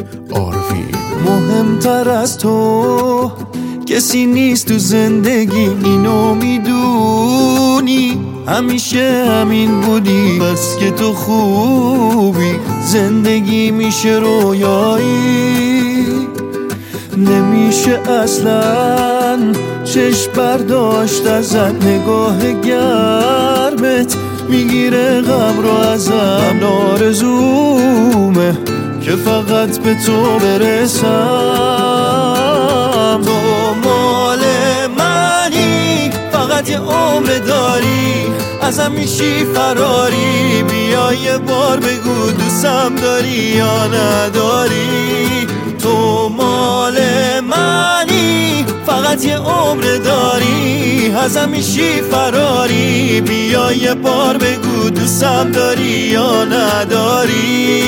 آروین. مهمتر از تو کسی نیست تو زندگی، اینو میدونی، همیشه همین بودی، بس که تو خوبی. زندگی میشه رویایی، نمیشه اصلا چشم برداشت ازت. نگاه گرمت میگیره غم رو ازم. آرزومه که فقط به تو برسم. تو مال منی، فقط یه عمر داری، ازم میشی فراری. بیا یه بار بگو دوستم داری یا نداری. تو مال منی، فقط یه عمر داری، ازم میشی فراری. بیا یه بار بگو دوستم داری یا نداری.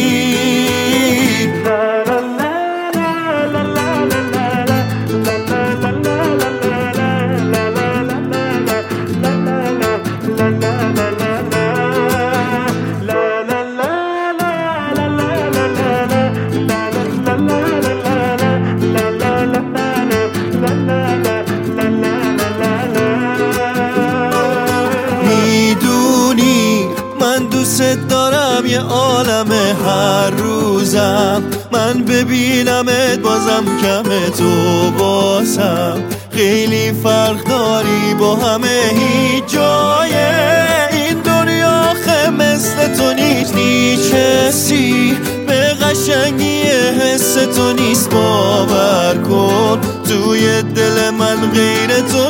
میدونی من دوست دارم، یه عالمه هر روزم من ببینمت بازم کمه. تو بازم خیلی فرق داری با همه، هیچ جای این دنیا خه مثل تو نیست. هیچ حسی به قشنگی حس تو نیست. باور کن توی دل من غیر تو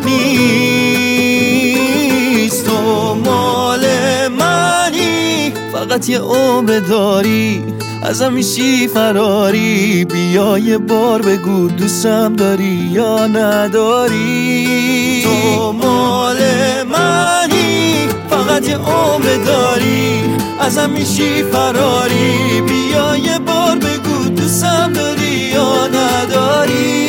نیست. تو مال منی، فقط یه عمر داری، ازم میشی فراری. بیا یه بار بگو دوستم داری یا نداری. تو مال منی، فقط یه عمر داری، ازم میشی فراری. بیا یه بار بگو دوستم داری یا نداری.